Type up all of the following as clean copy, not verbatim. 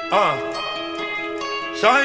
Sorry?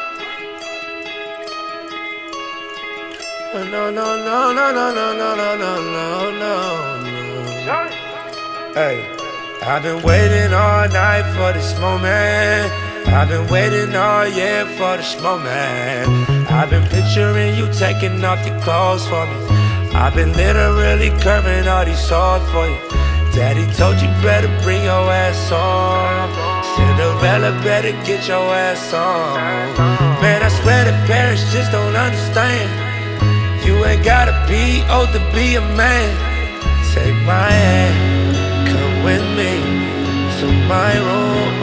No, no, no, no, no, no, no, no, no, no, no. Hey, I've been waiting all night for this moment. I've been waiting all year for this moment. I've been picturing you taking off your clothes for me. I've been literally curving all these swords for you. Daddy told you better bring your ass on. Cinderella better get your ass on. Man, I swear the parents just don't understand. You ain't gotta be old to be a man. Take my hand, come with me to my room.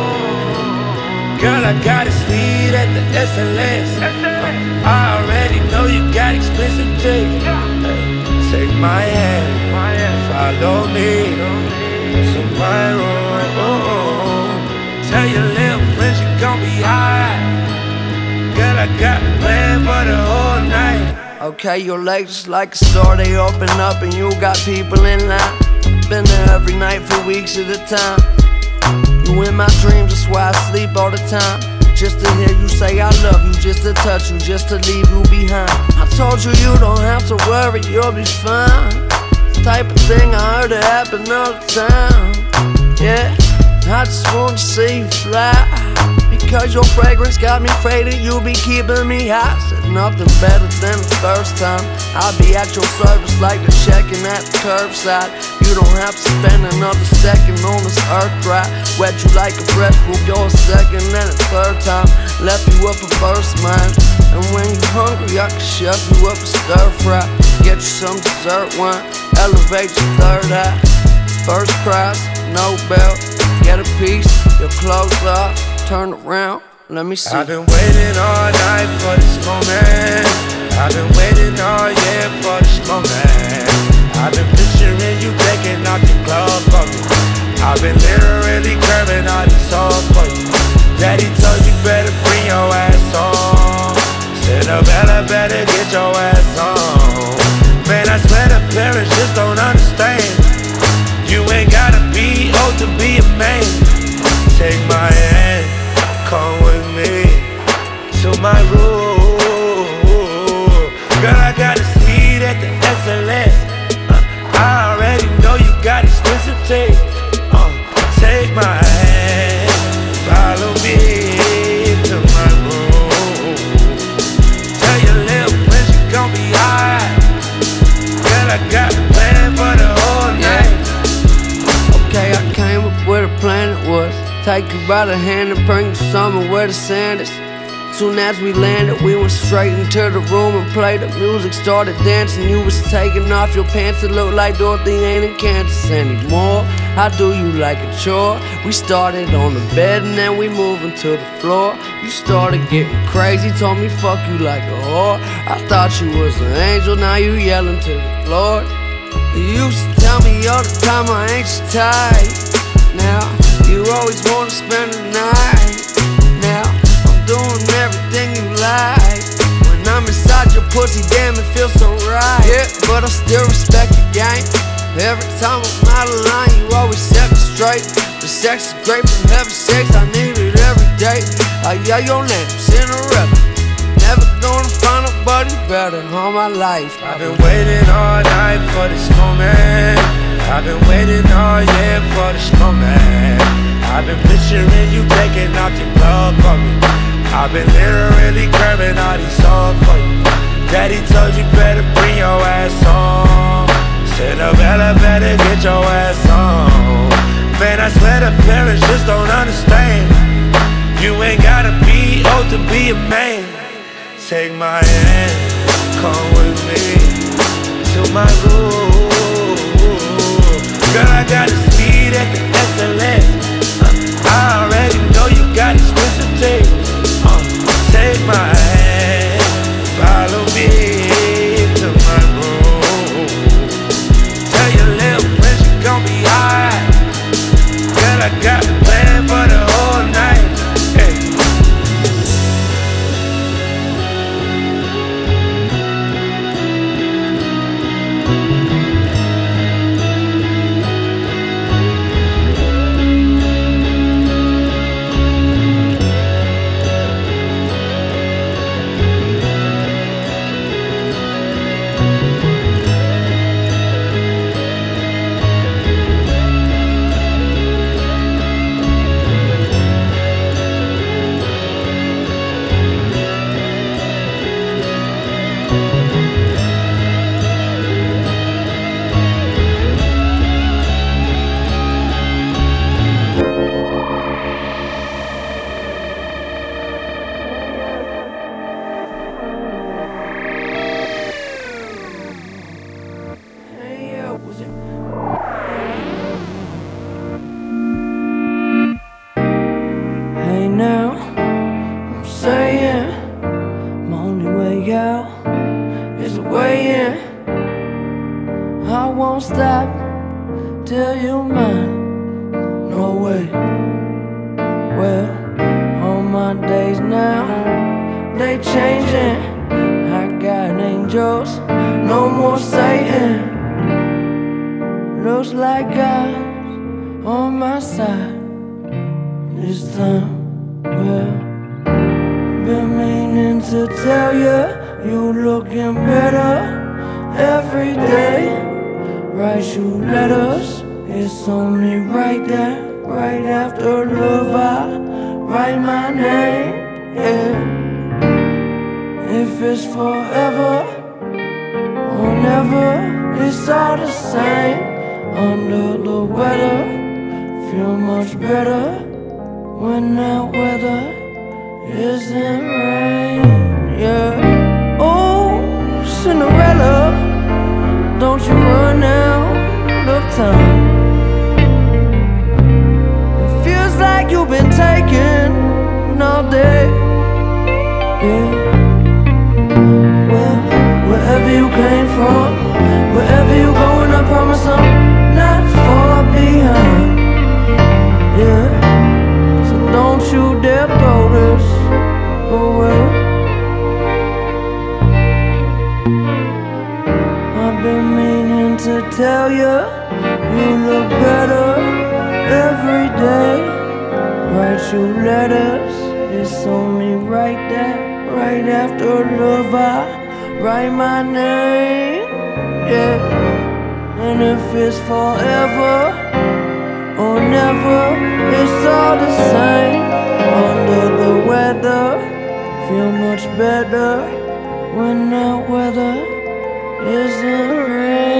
Girl, I got a suite at the SLS. I already know you got expensive taste. Take my hand, follow me to my room. Tell your little friends you gon' be high. Girl, I got a plan for the whole night. Okay, your legs just like a store, they open up and you got people in line. Been there every night for weeks at a time. You in my dreams, that's why I sleep all the time. Just to hear you say I love you, just to touch you, just to leave you behind. I told you you don't have to worry, you'll be fine. It's the type of thing I heard it happen all the time. Yeah, I just wanna see you fly. Because your fragrance got me faded, you be keeping me high. Said nothing better than the first time. I'll be at your service like the checking at the curbside. You don't have to spend another second on this earth right. Wet you like a breath, we'll go a second and a third time. Left you up a first mind. And when you hungry, I can shove you up a stir fry. Get you some dessert wine, elevate your third eye. First prize, no belt, get a piece, your clothes off. Turn around, let me see. I've been waiting all night for this moment. I've been waiting all year for this moment. I've been picturing you taking off your clothes for me. I've been literally curving all these songs for you. Daddy told you better bring your ass on. Cinderella better get your ass on. Man, I swear the parents just don't understand. You ain't gotta be old to be a man. Take my hand, come with me to my room. Girl, I got a suite at the SLS. I already know you got expensive taste. Take my hand, follow me to my room. Tell your little friends you gon' be high. Girl, I got a plan for the whole night. Okay, I came up with a plan, it was take you by the hand and bring you somewhere where the sand is. Soon as we landed, we went straight into the room and played the music, started dancing. You was taking off your pants, it looked like Dorothy ain't in Kansas anymore. I do you like a chore. We started on the bed and then we moving to the floor. You started getting crazy, told me fuck you like a whore. I thought you was an angel, now you yelling to the Lord. You used to tell me all the time I ain't your type. Now you always wanna spend the night. Now I'm doing everything you like. When I'm inside your pussy, damn it feels so right. Yeah, but I still respect the game. Every time I'm out of line, you always set me straight. The sex is great, for heaven's sakes, I need it every day. Yeah, your name, Cinderella. Never gonna find nobody better all my life. I've been waiting all night for this moment. I've been waiting all year for this moment. I've been picturing you taking off your clothes for me. I've been literally curving all these songs for you. Daddy told you better bring your ass on. Cinderella better get your ass on. Man, I swear the parents just don't understand. You ain't gotta be old to be a man. Take my hand, come with me to my room. Girl, I got a suite at the SLS. I already know you got expensive taste. Take my hand, follow me to my room. Tell your little friends you gon' be high. Girl, I got a plan for the whole night. Hey. till you mine. No way. Well, on my days now, they changing. I got angels, no more Satan. Looks like God's on my side this time. Well, been meaning to tell you, you looking better every day. Write you letters, it's only right there. Right after love, I write my name, yeah. If it's forever or never, it's all the same. Under the weather, feel much better when that weather isn't rain, yeah. Oh, Cinderella, don't you run out of time. Like you've been taken all day, yeah. Well, wherever you came from, wherever you going, I promise I'm not far behind, yeah. So don't you dare throw this away. I've been meaning to tell you, you look better every day. Write you letters, it's only right there. Right after love, I write my name, yeah. And if it's forever or never, it's all the same. Under the weather, feel much better when that weather isn't rain.